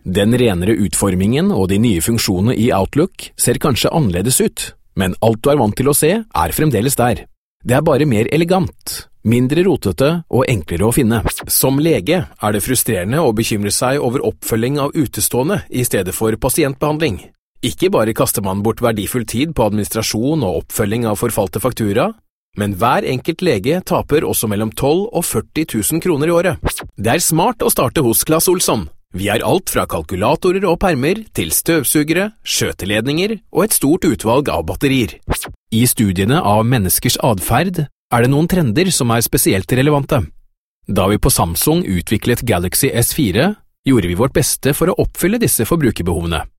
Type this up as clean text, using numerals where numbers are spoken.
Den renere utformingen og de nye funksjonene i Outlook ser kanskje annerledes ut, men alt du er vant til å se er fremdeles der. Det er bare mer elegant, mindre rotete og enklere å finne. Som lege er det frustrerende å bekymre seg over oppfølging av utestående i stedet for pasientbehandling. Ikke bare kaster man bort verdifull tid på administrasjon og oppfølging av forfalte faktura, men hver enkelt lege taper også mellom 12 og 40 000 kroner i året. Det er smart å starte hos Claes Olsson. Vi har alt fra kalkulatorer og permer til støvsugere, skjøteledninger og et stort utvalg av batterier. I studiene av menneskers adferd er det noen trender som er spesielt relevante. Da vi på Samsung utviklet Galaxy S4, gjorde vi vårt beste for å oppfylle disse forbrukerbehovene.